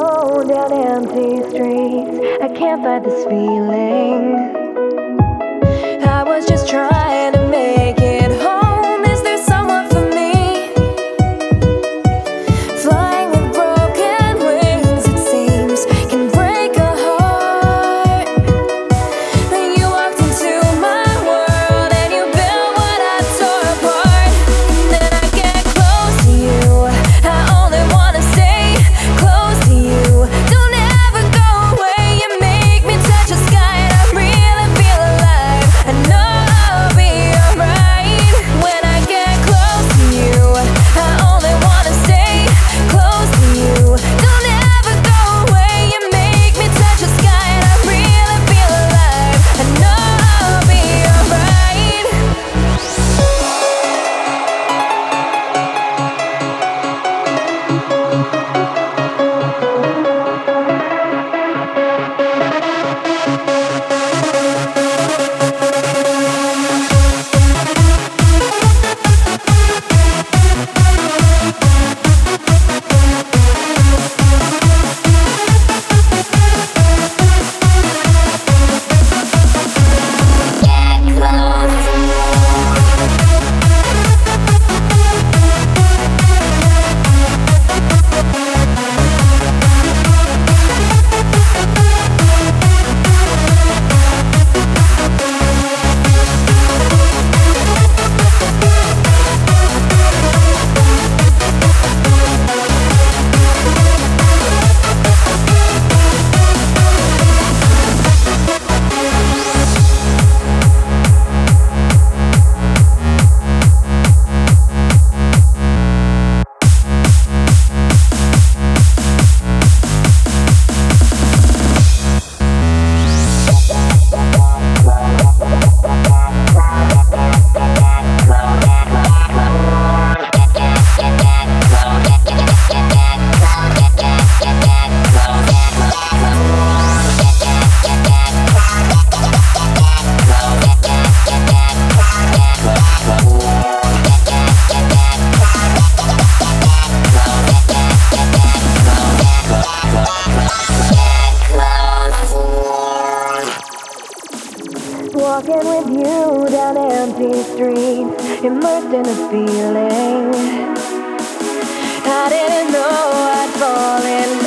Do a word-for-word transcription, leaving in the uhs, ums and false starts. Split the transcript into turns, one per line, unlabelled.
alone down empty streets. I can't fight this feeling. I was just trying to make it home. Is there someone for me? Flying with broken wings, it seems, can break a heart. Then you walked into my world and you built what I tore apart. And then I get close to you, I only wanna stay close to you. Don't ever go away, you make me touch the sky and I really feel alive. I know I'll be alright when I get close to you. I only wanna stay close to you. Don't ever go away, you make me touch the sky and I really feel alive. I know I'll be alright. Walking with you down empty streets, immersed in a feeling. I didn't know I'd fall in